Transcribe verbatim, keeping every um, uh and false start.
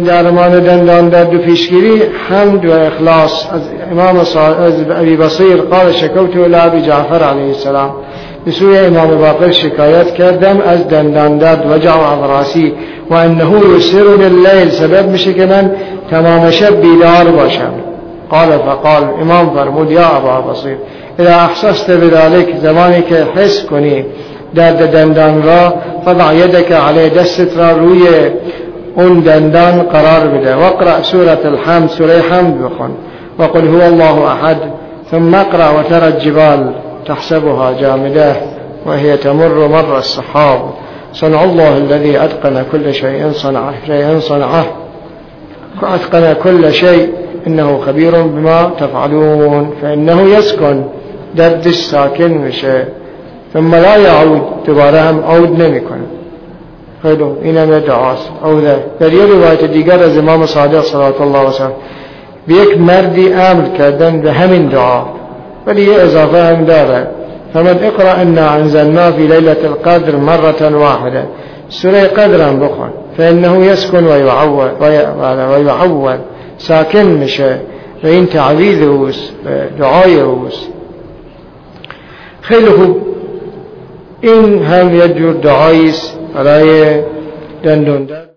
درمان دندان درد و پیشگیری حمد و اخلاص. از امام از ابی بصیر قال شکوت الی ابی جعفر علیه السلام، به سوی امام باقر شکایت کردم از دندان درد وجع و عضراسی و انه یسرنی اللیل، سبب میشه که من تمام شب بیدار باشم. قال فقال، امام فرمود یا ابا بصیر اذا احسست بذلك، زمانی که حس کنی درد دندان را، فضع یدک علی، دستت را روی اون دندان قرار بده، واقرأ سورة الحمد، سوره حمد بخون، وقل هو الله احد، ثم اقرأ وترى الجبال تحسبها جامدة وهي تمر مر السحاب، صنع الله الذي أتقن كل شيء صنعه شيء صنعه أتقن كل شيء إنه خبير بما تفعلون. فإنه يسكن، درد الساكن میشه، ثم لا يعود، دوباره هم عود نمیکنه. خیلی اینم دعاست. عوده در یه روایت دیگر از امام صادق صلوات الله علیه وسلم به یک مردی امر کردن به همین دعا، ولی یه اضافه هم داره، فمن اقرأ انا انزلنا في ليلة القدر مرة واحدة، سوره قدر هم بخون، فإنه يسكن ويعول ويعول، ساکن میشه و این تعویض اوست، دعای اوست. خیلی خوب، این هم یک جور دعاییست برای دندان درد.